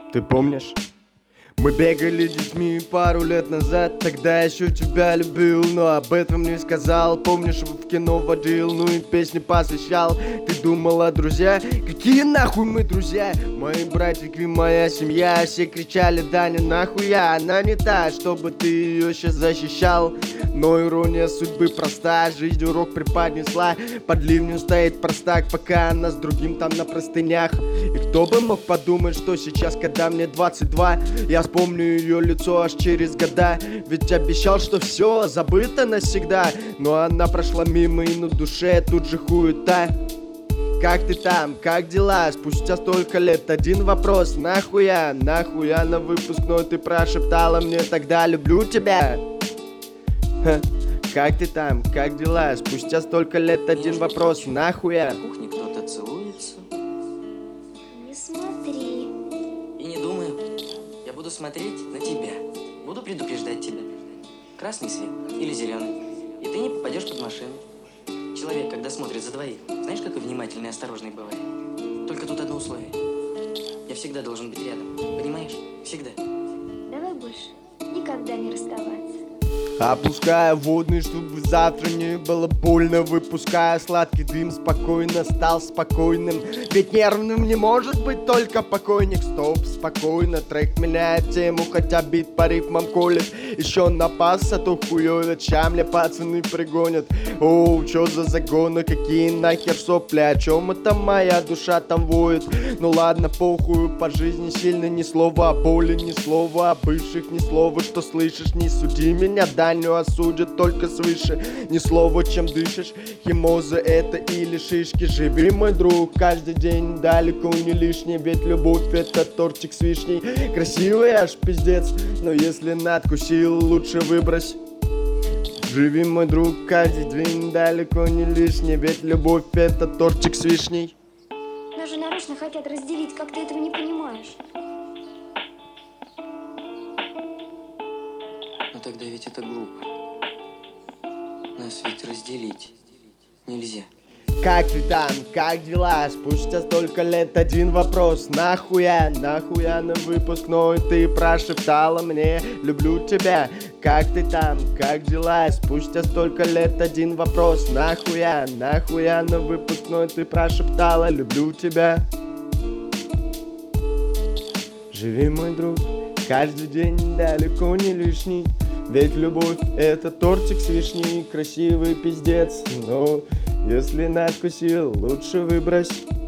Ты помнишь? Мы бегали детьми пару лет назад. Тогда еще тебя любил, но об этом не сказал. Помнишь, в кино водил, ну и песни посвящал. Ты думала, друзья? Какие нахуй мы друзья? Мои братики, моя семья. Все кричали: Даня, нахуя? Она не та, чтобы ты ее сейчас защищал. Но ирония судьбы проста. Жизнь урок преподнесла. Под ливнем стоит простак, пока она с другим там на простынях. И кто бы мог подумать, что сейчас, когда мне 22, я вспомню ее лицо аж через года. Ведь обещал, что все забыто навсегда. Но она прошла мимо, и на душе тут же хуета. Как ты там? Как дела? Спустя столько лет один вопрос: нахуя? Нахуя на выпускной ты прошептала мне тогда: люблю тебя? Как ты там? Как дела? Спустя столько лет один вопрос: нахуя? На кухне кто-то целуется. Не смотри. И не думаю. Я буду смотреть на тебя. Буду предупреждать тебя. Красный свет или зеленый. И ты не попадешь под машину. Человек, когда смотрит за двоих, знаешь, какой внимательный и осторожный бывает? Только тут одно условие. Я всегда должен быть рядом. Понимаешь? Всегда. Давай больше никогда не расставаться. Опуская водный, чтобы завтра не было больно. Выпуская сладкий дым, спокойно стал спокойным. Ведь нервным не может быть только покойник. Стоп, спокойно, трек меняет тему, хотя бит по рифмам колет. Еще напас, а то хуёвят, ща мне пацаны пригонят. Оу, чё за загоны, какие нахер сопли? О чем это моя душа там воет? Ну ладно, похуй, по жизни сильно ни слова о боли, ни слова о бывших, ни слова, что слышишь. Не суди меня, Даню осудят только свыше. Ни слова, чем дышишь, химоза это или шишки. Живи, мой друг, каждый день далеко не лишний. Ведь любовь это тортик с вишней. Красивый аж пиздец, но если надкусил, лучше выбрось. Живи, мой друг, каждый день далеко не лишний. Ведь любовь это тортик с вишней. Нас же нарочно хотят разделить, как ты этого не понимаешь. Но тогда ведь это глупо. Нас ведь разделить нельзя. Как ты там? Как дела? Спустя столько лет один вопрос: нахуя? Нахуя на выпускной ты прошептала мне: люблю тебя? Как ты там? Как дела? Спустя столько лет один вопрос: нахуя? Нахуя на выпускной ты прошептала: люблю тебя? Живи, мой друг, каждый день далеко не лишний. Ведь любовь это тортик с вишней, красивый пиздец. Но если надкусил, лучше выбрось.